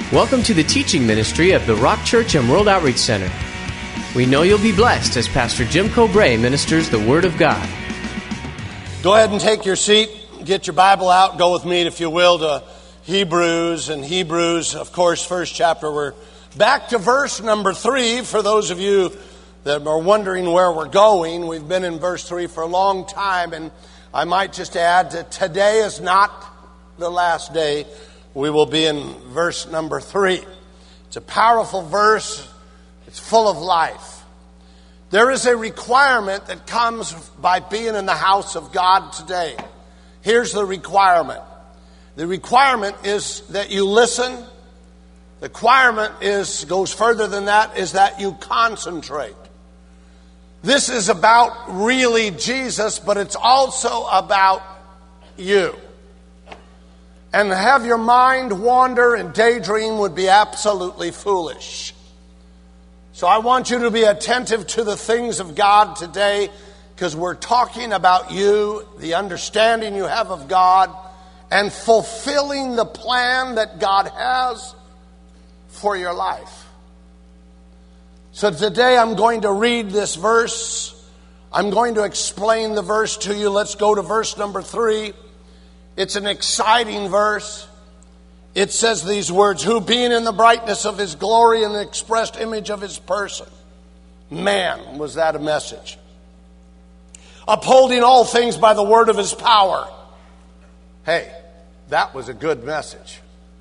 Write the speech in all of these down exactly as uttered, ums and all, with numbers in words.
Welcome to the teaching ministry of the Rock Church and World Outreach Center. We know you'll be blessed as Pastor Jim Cobray ministers the Word of God. Go ahead and take your seat. Get your Bible out. Go with me, if you will, to Hebrews. And Hebrews, of course, first chapter. We're back to verse number three. For those of you that are wondering where we're going, we've been in verse three for a long time. And I might just add that today is not the last day. We will be in verse number three. It's a powerful verse. It's full of life. There is a requirement that comes by being in the house of God today. Here's the requirement. The requirement is that you listen. The requirement is, goes further than that, is that you concentrate. This is about really Jesus, but it's also about you. And to have your mind wander and daydream would be absolutely foolish. So I want you to be attentive to the things of God today, because we're talking about you, the understanding you have of God, and fulfilling the plan that God has for your life. So today I'm going to read this verse. I'm going to explain the verse to you. Let's go to verse number three. It's an exciting verse. It says these words, who being in the brightness of his glory and the expressed image of his person. Man, was that a message. Upholding all things by the word of his power. Hey, that was a good message.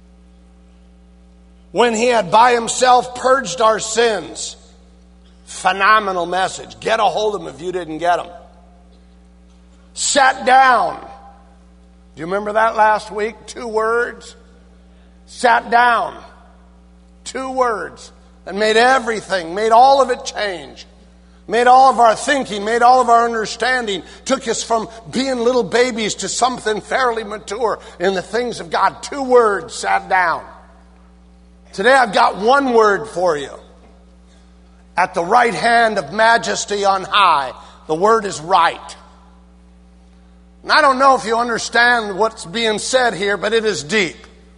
When he had by himself purged our sins. Phenomenal message. Get a hold of them if you didn't get them. Sat down. Do you remember that last week? Two words. Sat down. Two words. And made everything, made all of it change. Made all of our thinking, made all of our understanding. Took us from being little babies to something fairly mature in the things of God. Two words, sat down. Today I've got one word for you. At the right hand of majesty on high. The word is right. And I don't know if you understand what's being said here, but it is deep.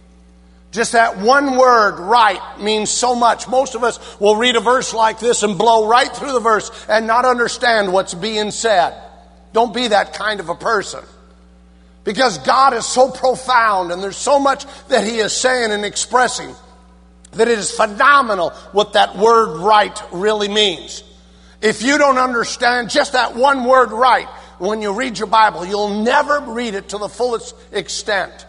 Just that one word, right, means so much. Most of us will read a verse like this and blow right through the verse and not understand what's being said. Don't be that kind of a person. Because God is so profound and there's so much that He is saying and expressing that it is phenomenal what that word right really means. If you don't understand just that one word right, when you read your Bible, you'll never read it to the fullest extent.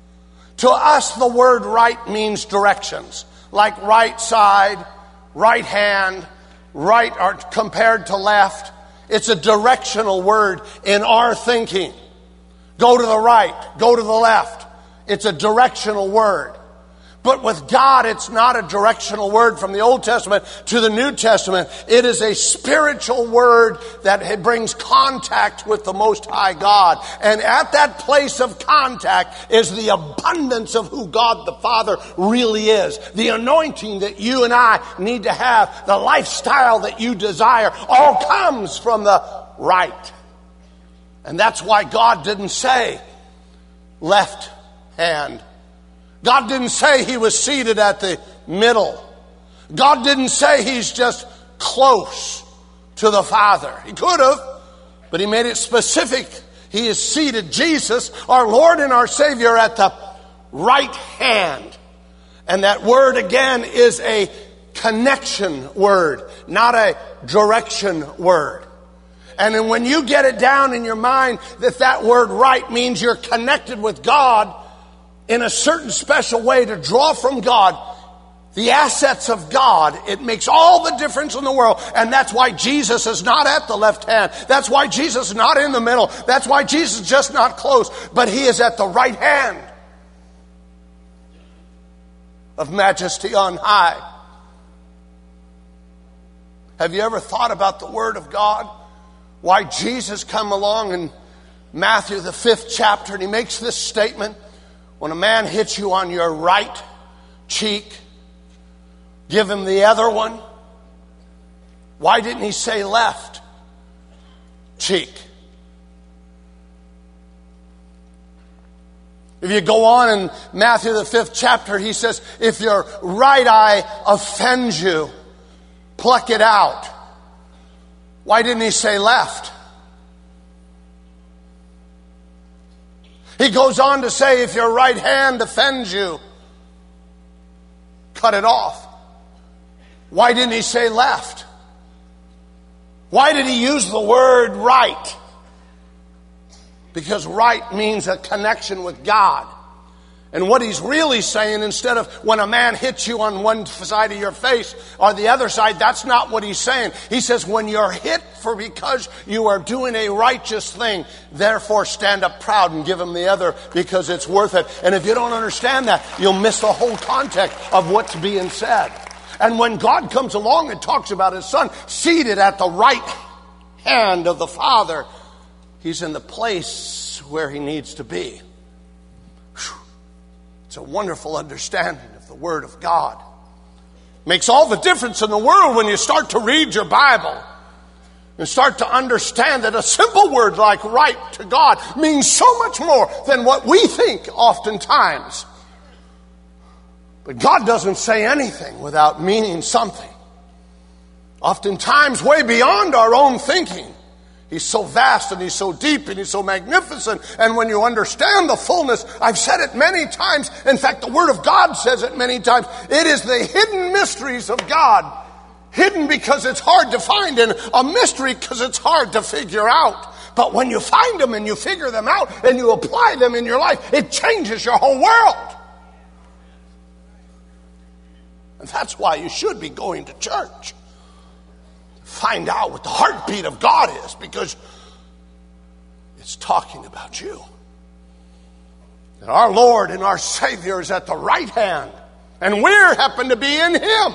To us, the word right means directions, like right side, right hand, right or compared to left. It's a directional word in our thinking. Go to the right, go to the left. It's a directional word. But with God, it's not a directional word from the Old Testament to the New Testament. It is a spiritual word that brings contact with the Most High God. And at that place of contact is the abundance of who God the Father really is. The anointing that you and I need to have, the lifestyle that you desire, all comes from the right. And that's why God didn't say left hand. God didn't say He was seated at the middle. God didn't say He's just close to the Father. He could have, but He made it specific. He is seated, Jesus, our Lord and our Savior, at the right hand. And that word again is a connection word, not a direction word. And then when you get it down in your mind that that word right means you're connected with God in a certain special way to draw from God the assets of God, it makes all the difference in the world. And that's why Jesus is not at the left hand. That's why Jesus is not in the middle. That's why Jesus is just not close. But He is at the right hand of majesty on high. Have you ever thought about the Word of God? Why Jesus come along in Matthew the fifth chapter and He makes this statement. When a man hits you on your right cheek, give him the other one. Why didn't He say left cheek? If you go on in Matthew the fifth chapter, he says, if your right eye offends you, pluck it out. Why didn't he say left? He goes on to say, if your right hand offends you, cut it off. Why didn't he say left? Why did he use the word right? Because right means a connection with God. And what he's really saying, instead of when a man hits you on one side of your face or the other side, that's not what he's saying. He says when you're hit for because you are doing a righteous thing, therefore stand up proud and give him the other because it's worth it. And if you don't understand that, you'll miss the whole context of what's being said. And when God comes along and talks about his son seated at the right hand of the Father, he's in the place where he needs to be. It's a wonderful understanding of the Word of God. Makes all the difference in the world when you start to read your Bible and start to understand that a simple word like right to God means so much more than what we think oftentimes. But God doesn't say anything without meaning something. Oftentimes way beyond our own thinking. He's so vast and he's so deep and he's so magnificent. And when you understand the fullness, I've said it many times. In fact, the Word of God says it many times. It is the hidden mysteries of God. Hidden because it's hard to find, and a mystery because it's hard to figure out. But when you find them and you figure them out and you apply them in your life, it changes your whole world. And that's why you should be going to church. Find out what the heartbeat of God is, because it's talking about you. And our Lord and our Savior is at the right hand, and we happen to be in Him,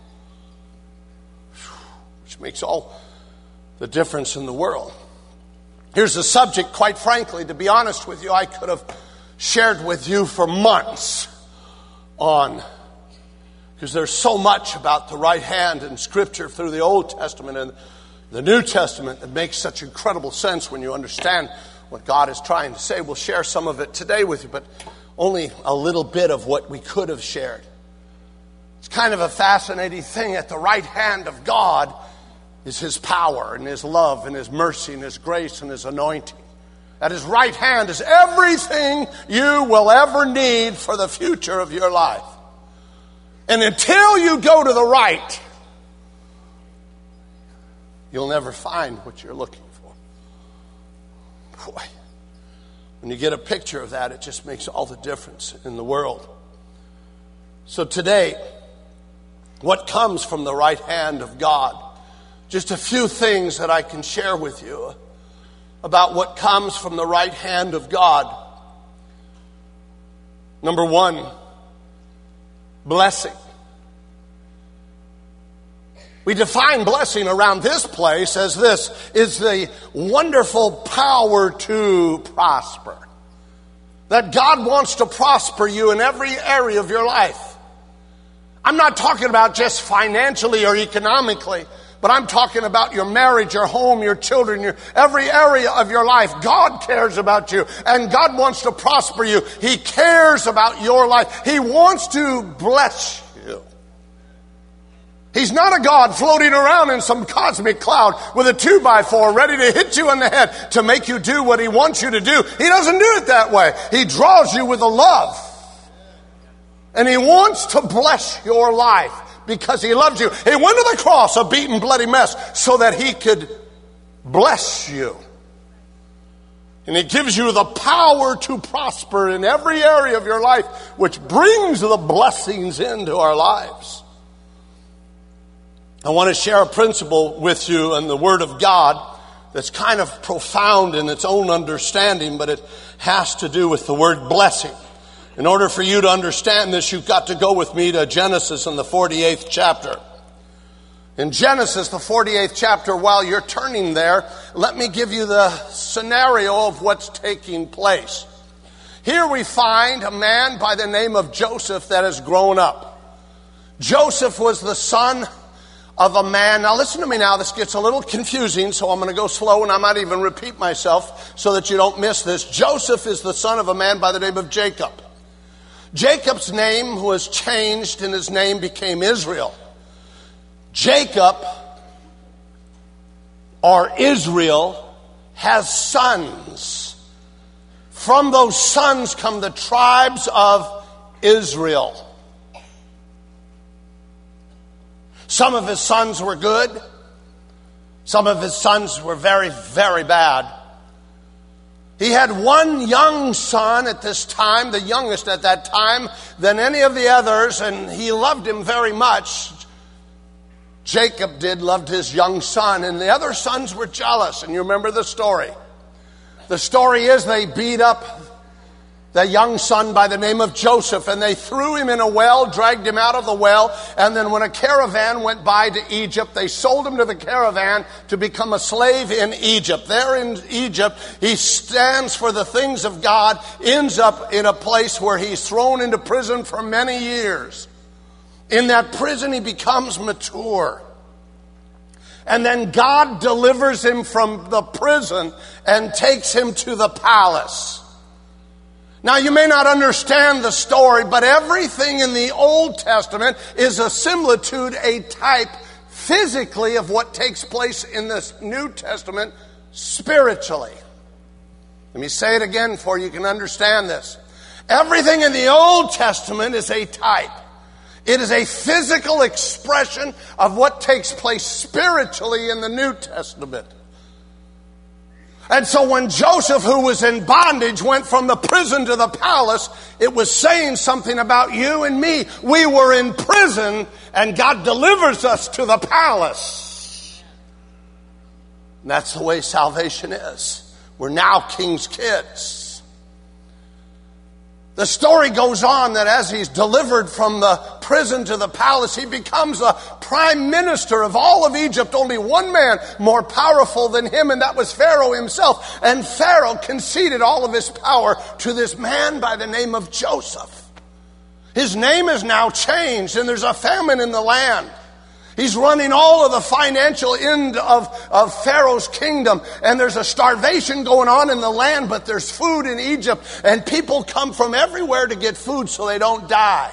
which makes all the difference in the world. Here's a subject, quite frankly, to be honest with you, I could have shared with you for months on, because there's so much about the right hand in Scripture through the Old Testament and the New Testament that makes such incredible sense when you understand what God is trying to say. We'll share some of it today with you, but only a little bit of what we could have shared. It's kind of a fascinating thing. At the right hand of God is His power and His love and His mercy and His grace and His anointing. At His right hand is everything you will ever need for the future of your life. And until you go to the right, you'll never find what you're looking for. Boy, when you get a picture of that, it just makes all the difference in the world. So today, what comes from the right hand of God? Just a few things that I can share with you about what comes from the right hand of God. Number one, blessing. We define blessing around this place as this is the wonderful power to prosper. That God wants to prosper you in every area of your life. I'm not talking about just financially or economically, but I'm talking about your marriage, your home, your children, your every area of your life. God cares about you, and God wants to prosper you. He cares about your life. He wants to bless you. He's not a God floating around in some cosmic cloud with a two by four ready to hit you in the head to make you do what He wants you to do. He doesn't do it that way. He draws you with a love. And He wants to bless your life because He loves you. He went to the cross, a beaten, bloody mess, so that He could bless you. And He gives you the power to prosper in every area of your life, which brings the blessings into our lives. I want to share a principle with you in the Word of God that's kind of profound in its own understanding, but it has to do with the word blessing. In order for you to understand this, you've got to go with me to Genesis in the forty-eighth chapter. In Genesis, the forty-eighth chapter, while you're turning there, let me give you the scenario of what's taking place. Here we find a man by the name of Joseph that has grown up. Joseph was the son of a man. Now listen to me now. This gets a little confusing, so I'm going to go slow and I might even repeat myself so that you don't miss this. Joseph is the son of a man by the name of Jacob. Jacob's name was changed and his name became Israel. Jacob, or Israel, has sons. From those sons come the tribes of Israel. Some of his sons were good. Some of his sons were very, very bad. He had one young son at this time, the youngest at that time, than any of the others, and he loved him very much. Jacob did, loved his young son, and the other sons were jealous, and you remember the story. The story is they beat up the young son by the name of Joseph, and they threw him in a well, dragged him out of the well, and then when a caravan went by to Egypt, they sold him to the caravan to become a slave in Egypt. There in Egypt, he stands for the things of God, ends up in a place where he's thrown into prison for many years. In that prison, he becomes mature. And then God delivers him from the prison and takes him to the palace. Now, you may not understand the story, but everything in the Old Testament is a similitude, a type physically of what takes place in the New Testament spiritually. Let me say it again for you can understand this. Everything in the Old Testament is a type. It is a physical expression of what takes place spiritually in the New Testament. And so when Joseph, who was in bondage, went from the prison to the palace, it was saying something about you and me. We were in prison, and God delivers us to the palace. And that's the way salvation is. We're now King's kids. The story goes on that as he's delivered from the prison to the palace, he becomes a prime minister of all of Egypt. Only one man more powerful than him, and that was Pharaoh himself. And Pharaoh conceded all of his power to this man by the name of Joseph. His name is now changed, and there's a famine in the land. He's running all of the financial end of, of Pharaoh's kingdom. And there's a starvation going on in the land, but there's food in Egypt. And people come from everywhere to get food so they don't die.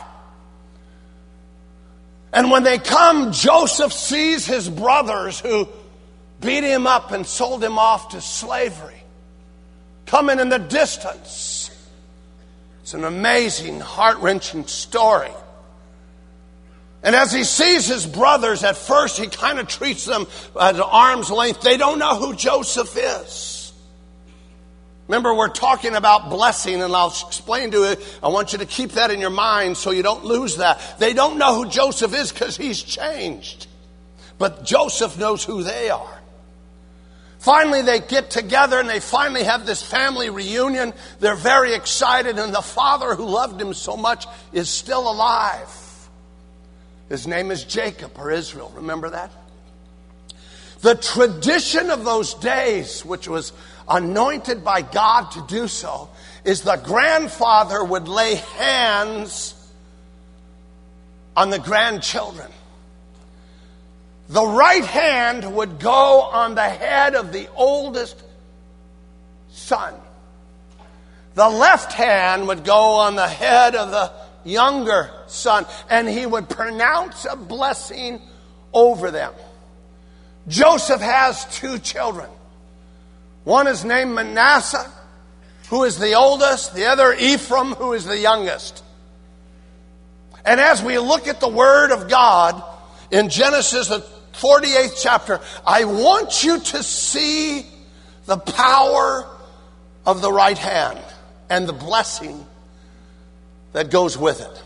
And when they come, Joseph sees his brothers who beat him up and sold him off to slavery coming in the distance. It's an amazing, heart-wrenching story. And as he sees his brothers, at first he kind of treats them at arm's length. They don't know who Joseph is. Remember, we're talking about blessing, and I'll explain to you. I want you to keep that in your mind so you don't lose that. They don't know who Joseph is because he's changed. But Joseph knows who they are. Finally, they get together and they finally have this family reunion. They're very excited, and the father who loved him so much is still alive. His name is Jacob, or Israel. Remember that? The tradition of those days, which was anointed by God to do so, is the grandfather would lay hands on the grandchildren. The right hand would go on the head of the oldest son. The left hand would go on the head of the younger son, and he would pronounce a blessing over them. Joseph has two children. One is named Manasseh, who is the oldest. The other, Ephraim, who is the youngest. And as we look at the Word of God in Genesis, the forty-eighth chapter, I want you to see the power of the right hand and the blessing that goes with it.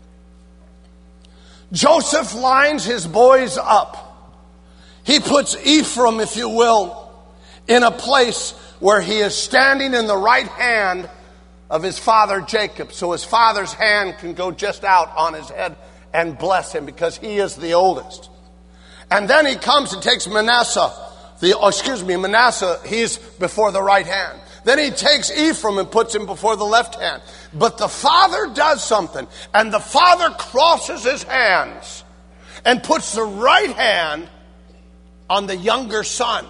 Joseph lines his boys up. He puts Ephraim, if you will, in a place where he is standing in the right hand of his father Jacob. So his father's hand can go just out on his head and bless him because he is the oldest. And then he comes and takes Manasseh, the, oh, excuse me, Manasseh, he's before the right hand. Then he takes Ephraim and puts him before the left hand. But the father does something, and the father crosses his hands. and puts the right hand on the younger son,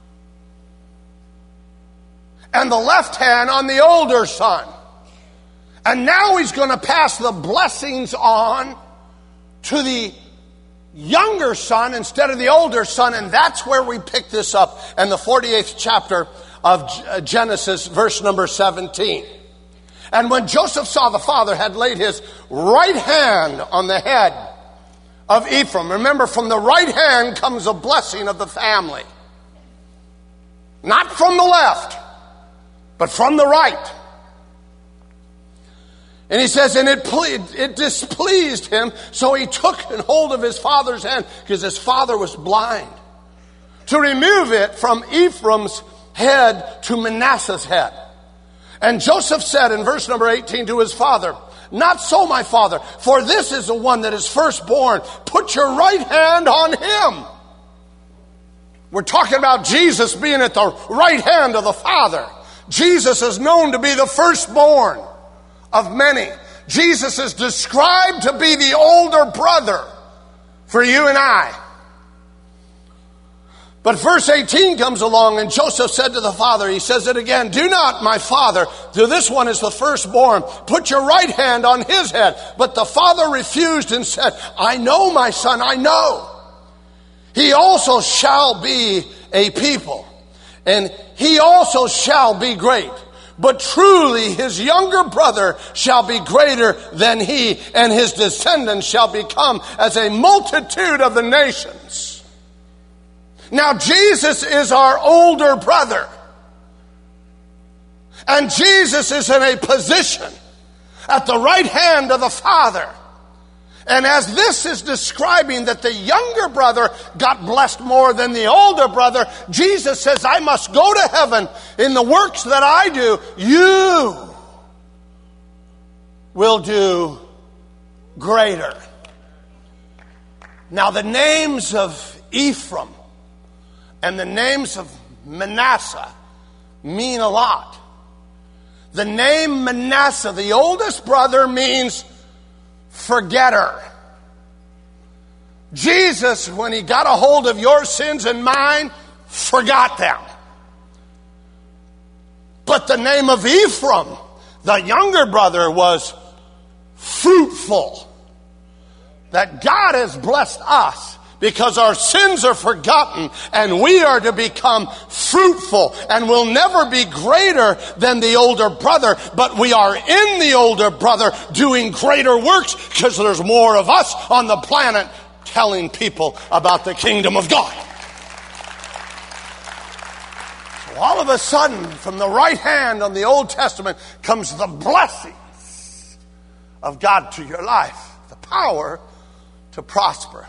and the left hand on the older son. And now he's going to pass the blessings on to the younger son instead of the older son. And that's where we pick this up in the forty-eighth chapter of Genesis, verse number seventeen. And when Joseph saw the father had laid his right hand on the head of Ephraim. Remember, from the right hand comes a blessing of the family. Not from the left, but from the right. And he says, and it, ple- it displeased him, so he took hold of his father's hand, because his father was blind, to remove it from Ephraim's head to Manasseh's head. And Joseph said in verse number eighteen to his father, not so, my father, for this is the one that is firstborn. Put your right hand on him. We're talking about Jesus being at the right hand of the Father. Jesus is known to be the firstborn of many. Jesus is described to be the older brother for you and I. But verse eighteen comes along, and Joseph said to the father, he says it again, do not, my father, do this one is the firstborn, put your right hand on his head. But the father refused and said, I know, my son, I know. He also shall be a people, and he also shall be great. But truly his younger brother shall be greater than he, and his descendants shall become as a multitude of the nations. Now, Jesus is our older brother. And Jesus is in a position at the right hand of the Father. And as this is describing that the younger brother got blessed more than the older brother, Jesus says, I must go to heaven in the works that I do. You will do greater. Now, the names of Ephraim and the names of Manasseh mean a lot. The name Manasseh, the oldest brother, means forgetter. Jesus, when he got a hold of your sins and mine, forgot them. But the name of Ephraim, the younger brother, was fruitful. That God has blessed us because our sins are forgotten, and we are to become fruitful, and we'll never be greater than the older brother, but we are in the older brother doing greater works because there's more of us on the planet telling people about the kingdom of God. So all of a sudden, from the right hand on the Old Testament comes the blessings of God to your life, the power to prosper.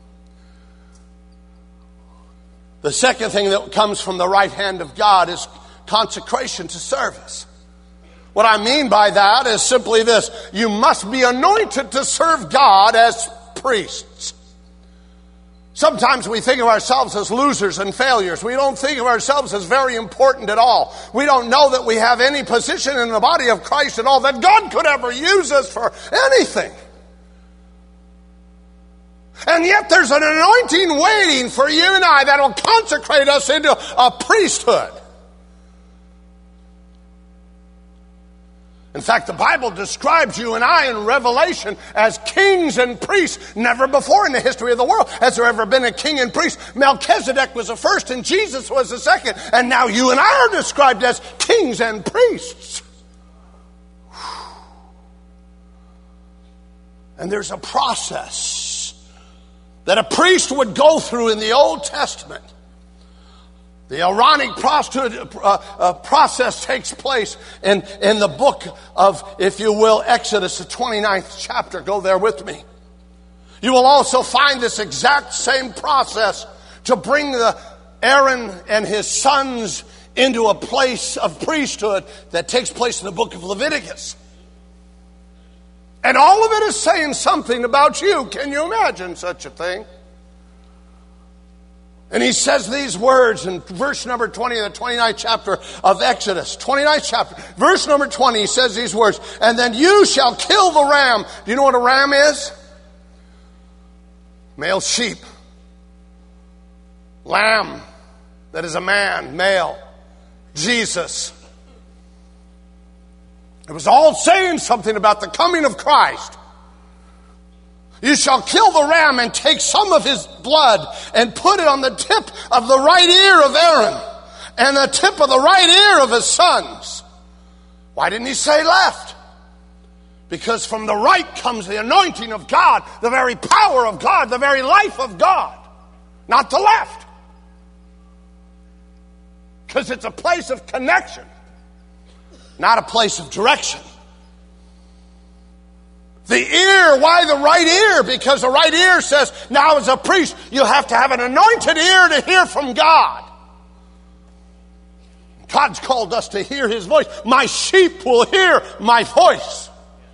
The second thing that comes from the right hand of God is consecration to service. What I mean by that is simply this. You must be anointed to serve God as priests. Sometimes we think of ourselves as losers and failures. We don't think of ourselves as very important at all. We don't know that we have any position in the body of Christ at all, that God could ever use us for anything. And yet there's an anointing waiting for you and I that will consecrate us into a priesthood. In fact, the Bible describes you and I in Revelation as kings and priests. Never before in the history of the world has there ever been a king and priest. Melchizedek was the first and Jesus was the second. And now you and I are described as kings and priests. And there's a process that a priest would go through in the Old Testament. The Aaronic process takes place in, in the book of, if you will, Exodus, the twenty-ninth chapter. Go there with me. You will also find this exact same process to bring the Aaron and his sons into a place of priesthood that takes place in the book of Leviticus. And all of it is saying something about you. Can you imagine such a thing? And he says these words in verse number twenty of the twenty-ninth chapter of Exodus. twenty-ninth chapter. Verse number twenty, he says these words. And then you shall kill the ram. Do you know what a ram is? Male sheep. Lamb that is a man, male. Jesus. It was all saying something about the coming of Christ. You shall kill the ram and take some of his blood and put it on the tip of the right ear of Aaron and the tip of the right ear of his sons. Why didn't he say left? Because from the right comes the anointing of God, the very power of God, the very life of God, not the left. Because it's a place of connection, not a place of direction. The ear, why the right ear? Because the right ear says, now as a priest, you have to have an anointed ear to hear from God. God's called us to hear his voice. My sheep will hear my voice.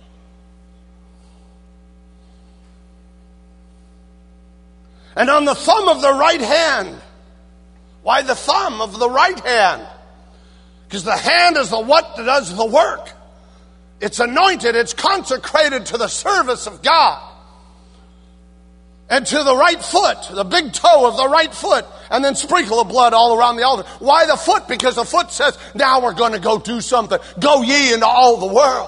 And on the thumb of the right hand. Why the thumb of the right hand? Because the hand is the what that does the work. It's anointed, it's consecrated to the service of God. And to the right foot, the big toe of the right foot, and then sprinkle the blood all around the altar. Why the foot? Because the foot says, now we're going to go do something. Go ye into all the world.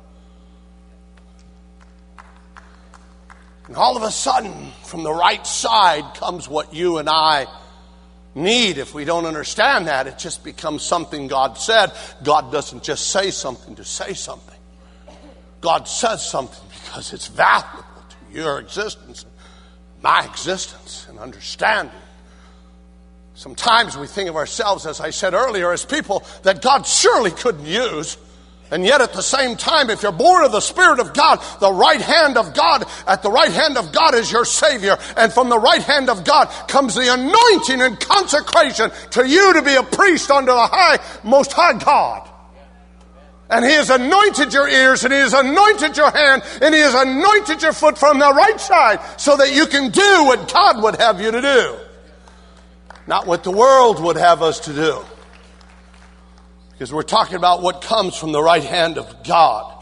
And all of a sudden, from the right side comes what you and I need. If we don't understand that, it just becomes something God said. God doesn't just say something to say something. God says something because it's valuable to your existence, my existence, and understanding. Sometimes we think of ourselves, as I said earlier, as people that God surely couldn't use. And yet at the same time, if you're born of the Spirit of God, the right hand of God, at the right hand of God is your Savior. And from the right hand of God comes the anointing and consecration to you to be a priest unto the high, most high God. And he has anointed your ears, and he has anointed your hand, and he has anointed your foot from the right side so that you can do what God would have you to do. Not what the world would have us to do. Because we're talking about what comes from the right hand of God.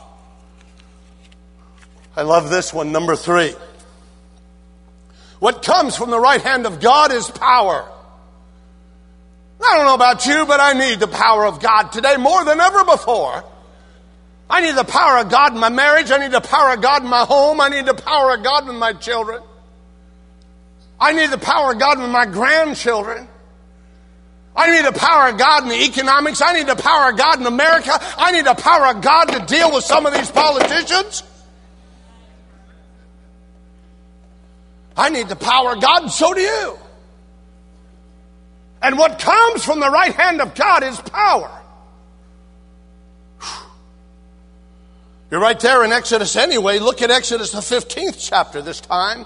I love this one, number three. What comes from the right hand of God is power. I don't know about you, but I need the power of God today more than ever before. I need the power of God in my marriage. I need the power of God in my home. I need the power of God with my children. I need the power of God with my grandchildren. I need the power of God in the economics. I need the power of God in America. I need the power of God to deal with some of these politicians. I need the power of God, and so do you. And what comes from the right hand of God is power. You're right there in Exodus anyway. Look at Exodus the fifteenth chapter this time.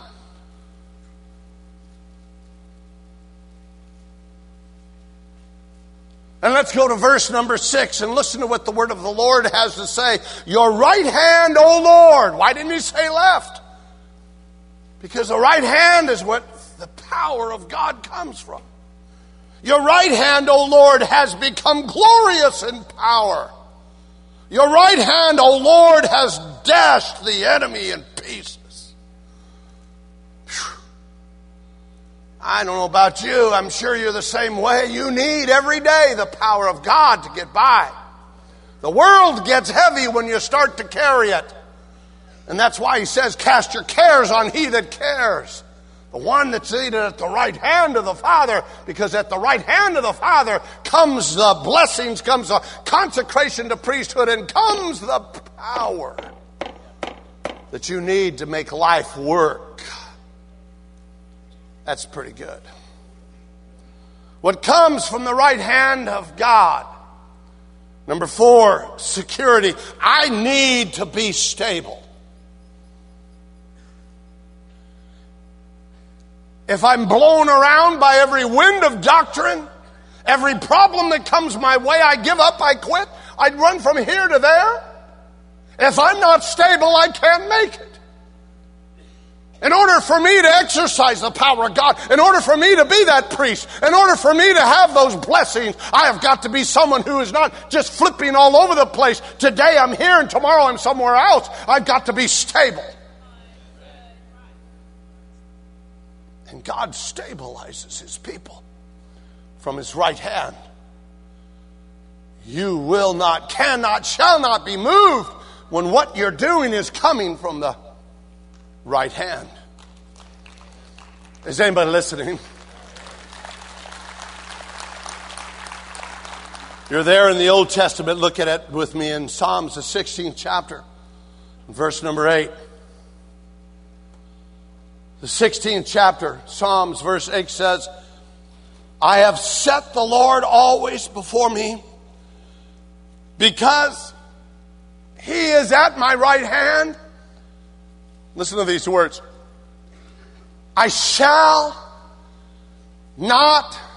And let's go to verse number six and listen to what the word of the Lord has to say. Your right hand, O Lord. Why didn't he say left? Because the right hand is what the power of God comes from. Your right hand, O Lord, has become glorious in power. Your right hand, O Lord, has dashed the enemy in pieces. Whew. I don't know about you. I'm sure you're the same way. You need every day the power of God to get by. The world gets heavy when you start to carry it. And that's why he says, cast your cares on he that cares. The one that's seated at the right hand of the Father, because at the right hand of the Father comes the blessings, comes the consecration to priesthood, and comes the power that you need to make life work. That's pretty good. What comes from the right hand of God? Number four, security. I need to be stable. If I'm blown around by every wind of doctrine, every problem that comes my way, I give up, I quit, I'd run from here to there. If I'm not stable, I can't make it. In order for me to exercise the power of God, in order for me to be that priest, in order for me to have those blessings, I have got to be someone who is not just flipping all over the place. Today I'm here and tomorrow I'm somewhere else. I've got to be stable. And God stabilizes his people from his right hand. You will not, cannot, shall not be moved when what you're doing is coming from the right hand. Is anybody listening? You're there in the Old Testament. Look at it with me in Psalms, the sixteenth chapter, verse number eight. The sixteenth chapter, Psalms, verse eight says, I have set the Lord always before me, because he is at my right hand. Listen to these words. I shall not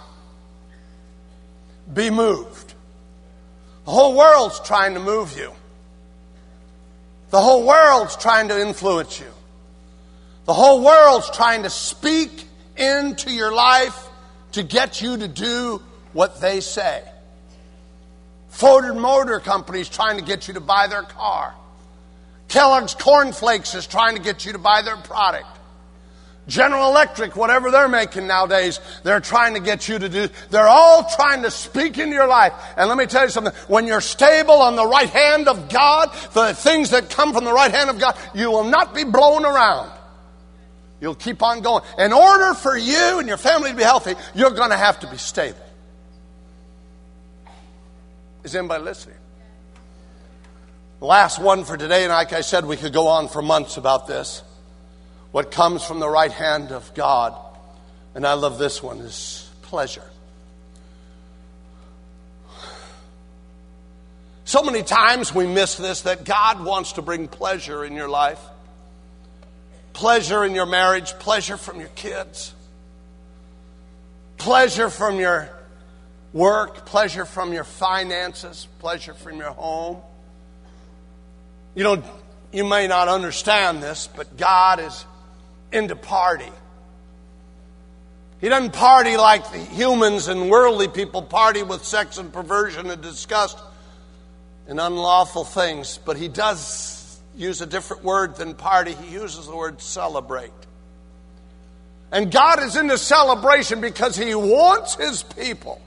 be moved. The whole world's trying to move you. The whole world's trying to influence you. The whole world's trying to speak into your life to get you to do what they say. Ford Motor Company is trying to get you to buy their car. Kellogg's Corn Flakes is trying to get you to buy their product. General Electric, whatever they're making nowadays, they're trying to get you to do. They're all trying to speak into your life. And let me tell you something. When you're stable on the right hand of God, the things that come from the right hand of God, you will not be blown around. You'll keep on going. In order for you and your family to be healthy, you're going to have to be stable. Is anybody listening? The last one for today, and like I said, we could go on for months about this. What comes from the right hand of God, and I love this one, is pleasure. So many times we miss this, that God wants to bring pleasure in your life. Pleasure in your marriage, pleasure from your kids, pleasure from your work, pleasure from your finances, pleasure from your home. You know, you may not understand this, but God is into party. He doesn't party like the humans and worldly people party with sex and perversion and disgust and unlawful things, but he does use a different word than party. He uses the word celebrate. And God is into celebration because he wants his people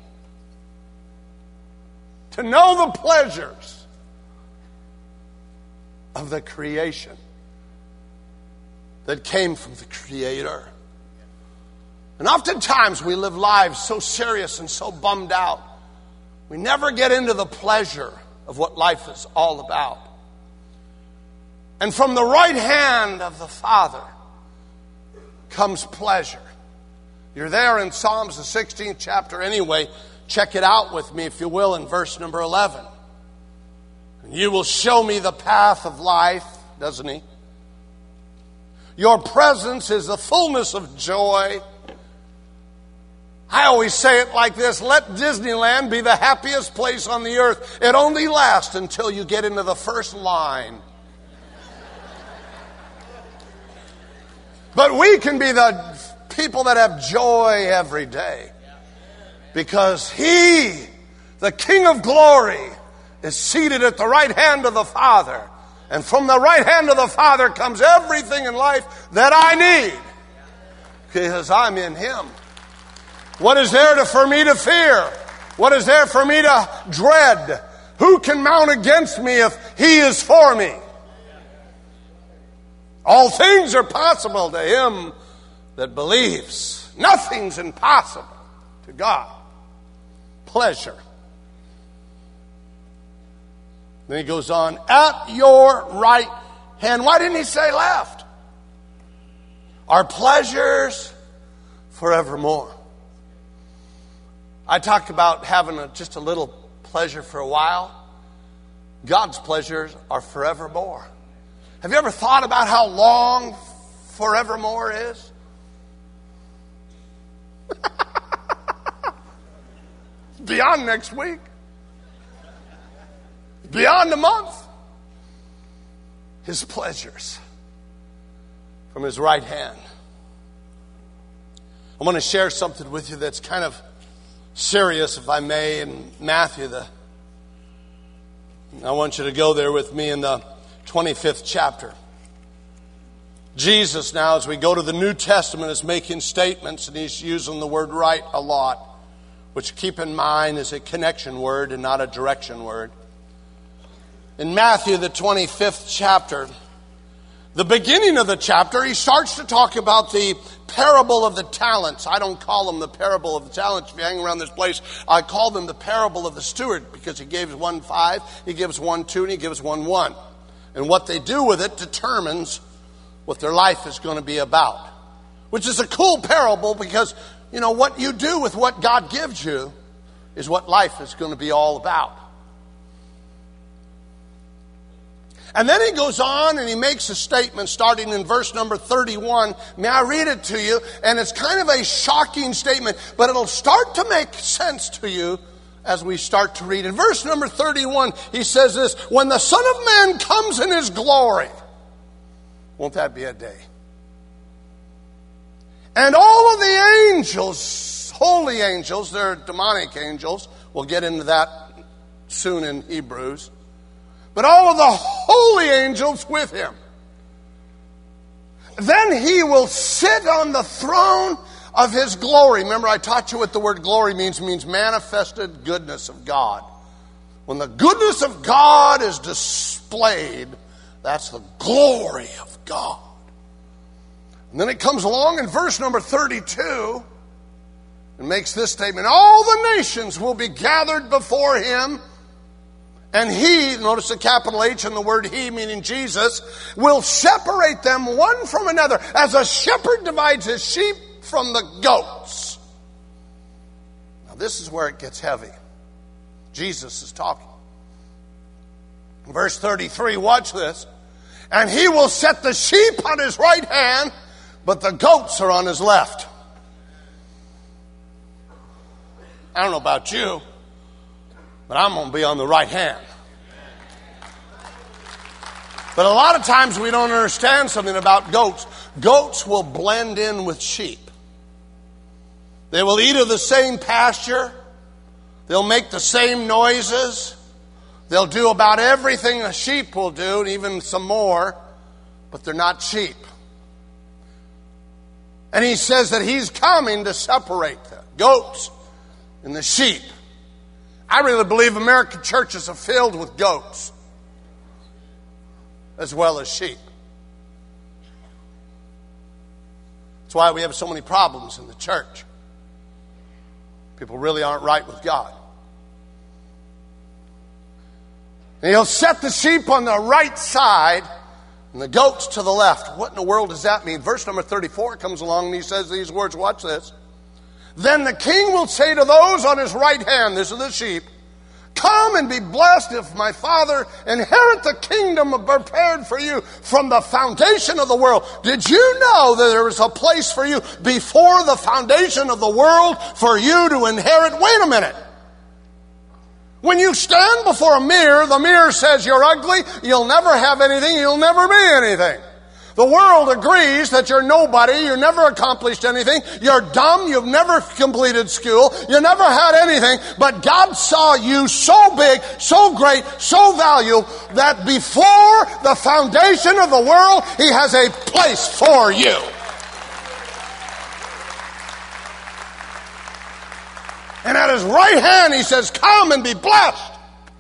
to know the pleasures of the creation that came from the Creator. And oftentimes we live lives so serious and so bummed out, we never get into the pleasure of what life is all about. And from the right hand of the Father comes pleasure. You're there in Psalms, the sixteenth chapter anyway. Check it out with me, if you will, in verse number eleven. And you will show me the path of life, doesn't he? Your presence is the fullness of joy. I always say it like this: let Disneyland be the happiest place on the earth. It only lasts until you get into the first line. But we can be the people that have joy every day, because he, the King of glory, is seated at the right hand of the Father. And from the right hand of the Father comes everything in life that I need, because I'm in him. What is there to, for me to fear? What is there for me to dread? Who can mount against me if he is for me? All things are possible to him that believes. Nothing's impossible to God. Pleasure. Then he goes on, at your right hand. Why didn't he say left? Our pleasures forevermore. I talked about having a, just a little pleasure for a while. God's pleasures are forevermore. Have you ever thought about how long forevermore is? Beyond next week. Beyond a month. His pleasures from his right hand. I want to share something with you that's kind of serious, if I may, in Matthew. The, I want you to go there with me in the twenty-fifth chapter. Jesus now, as we go to the New Testament, is making statements, and he's using the word right a lot, which, keep in mind, is a connection word and not a direction word. In Matthew, the twenty-fifth chapter, the beginning of the chapter, he starts to talk about the parable of the talents. I don't call them the parable of the talents. If you hang around this place, I call them the parable of the steward, because he gives one five, he gives one two, and he gives one one. And what they do with it determines what their life is going to be about. Which is a cool parable, because, you know, what you do with what God gives you is what life is going to be all about. And then he goes on and he makes a statement starting in verse number thirty-one. May I read it to you? And it's kind of a shocking statement, but it'll start to make sense to you as we start to read. In verse number thirty-one, he says this: when the Son of Man comes in his glory. Won't that be a day? And all of the angels, holy angels, they're demonic angels. We'll get into that soon in Hebrews. But all of the holy angels with him. Then he will sit on the throne of his glory. Remember, I taught you what the word glory means. It means manifested goodness of God. When the goodness of God is displayed, that's the glory of God. And then it comes along in verse number thirty-two and makes this statement: all the nations will be gathered before him, and he, notice the capital H in the word he, meaning Jesus, will separate them one from another, as a shepherd divides his sheep from the goats. Now this is where it gets heavy. Jesus is talking. Verse thirty-three, watch this. And he will set the sheep on his right hand, but the goats are on his left. I don't know about you, but I'm going to be on the right hand. But a lot of times we don't understand something about goats. Goats will blend in with sheep. They will eat of the same pasture. They'll make the same noises. They'll do about everything a sheep will do, and even some more, but they're not sheep. And he says that he's coming to separate the goats and the sheep. I really believe American churches are filled with goats as well as sheep. That's why we have so many problems in the church. People really aren't right with God. And he'll set the sheep on the right side and the goats to the left. What in the world does that mean? Verse number thirty-four comes along and he says these words. Watch this. Then the king will say to those on his right hand, this is the sheep, come and be blessed if my Father inherit the kingdom prepared for you from the foundation of the world. Did you know that there was a place for you before the foundation of the world for you to inherit? Wait a minute. When you stand before a mirror, the mirror says you're ugly, you'll never have anything, you'll never be anything. The world agrees that you're nobody, you never accomplished anything, you're dumb, you've never completed school, you never had anything, but God saw you so big, so great, so valuable, that before the foundation of the world, He has a place for you. And at His right hand, He says, come and be blessed.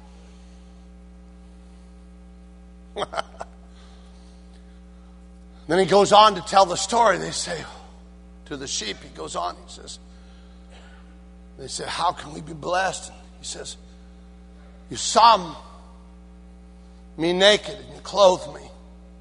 Then He goes on to tell the story. They say to the sheep, He goes on, He says, they say, how can we be blessed? And He says, you saw me naked and you clothed me.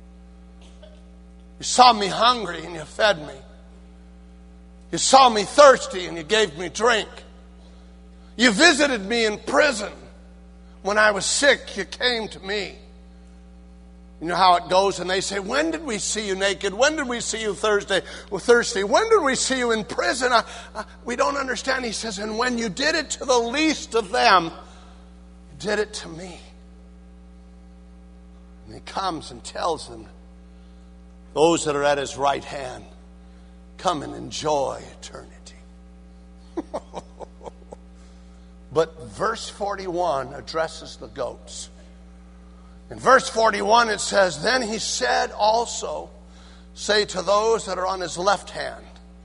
You saw me hungry and you fed me. You saw me thirsty and you gave me drink. You visited me in prison. When I was sick, you came to me. You know how it goes, and they say, when did we see you naked? When did we see you Thursday, well, thirsty? When did we see you in prison? I, I, we don't understand. He says, and when you did it to the least of them, you did it to me. And He comes and tells them, those that are at His right hand, come and enjoy eternity. But verse forty-one addresses the goats. In verse forty-one it says, then He said also, say to those that are on his left hand.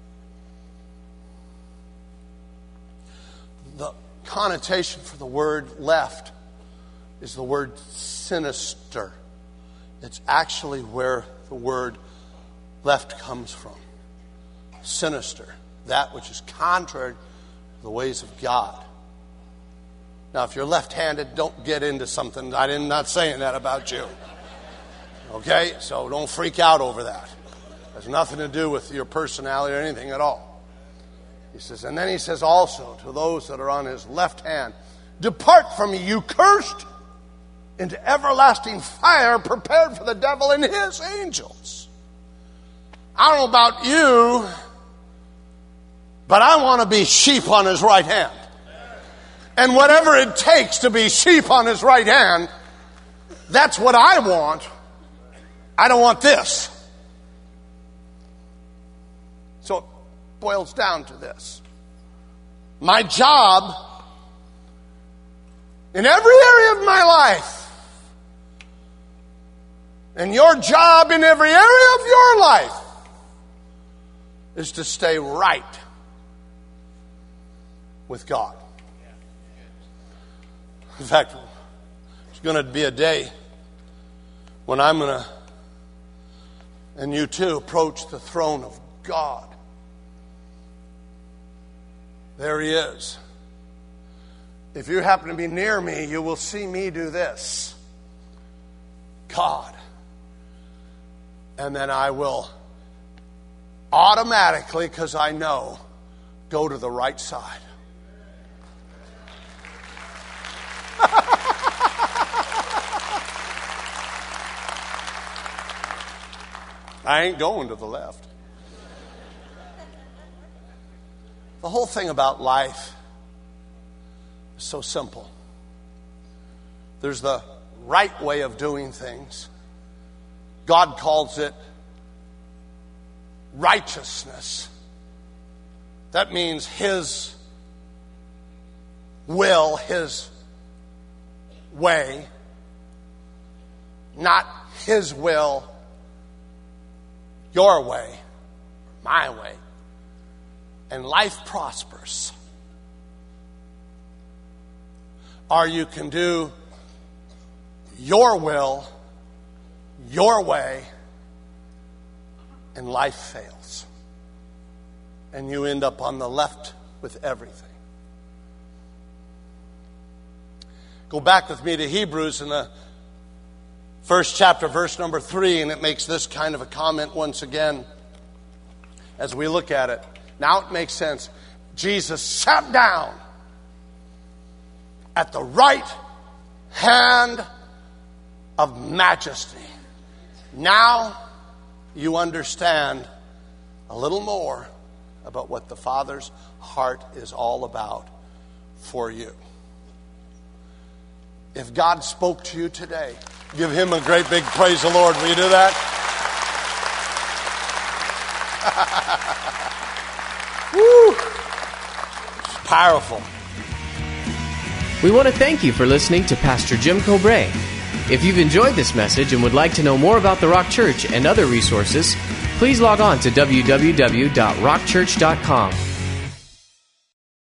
The connotation for the word left is the word sinister. It's actually where the word left comes from. Sinister. That which is contrary to the ways of God. Now, if you're left-handed, don't get into something. I'm not saying that about you. Okay? So don't freak out over that. It has nothing to do with your personality or anything at all. He says, and then he says also to those that are on his left hand, depart from me, you cursed, into everlasting fire prepared for the devil and his angels. I don't know about you, but I want to be sheep on his right hand. And whatever it takes to be sheep on his right hand, that's what I want. I don't want this. So it boils down to this. My job in every area of my life, and your job in every area of your life, is to stay right with God. In fact, there's going to be a day when I'm going to, and you too, approach the throne of God. There he is. If you happen to be near me, you will see me do this. God. And then I will automatically, because I know, go to the right side. I ain't going to the left. The whole thing about life is so simple. There's the right way of doing things. God calls it righteousness. That means his will, his way, not his will, your way, my way. And life prospers. Or you can do your will, your way, and life fails. And you end up on the left with everything. Go back with me to Hebrews in the first chapter, verse number three, and it makes this kind of a comment once again as we look at it. Now it makes sense. Jesus sat down at the right hand of majesty. Now you understand a little more about what the Father's heart is all about for you. If God spoke to you today, give him a great big praise the Lord. Will you do that? Woo! It's powerful. We want to thank you for listening to Pastor Jim Cobray. If you've enjoyed this message and would like to know more about the Rock Church and other resources, please log on to w w w dot rock church dot com.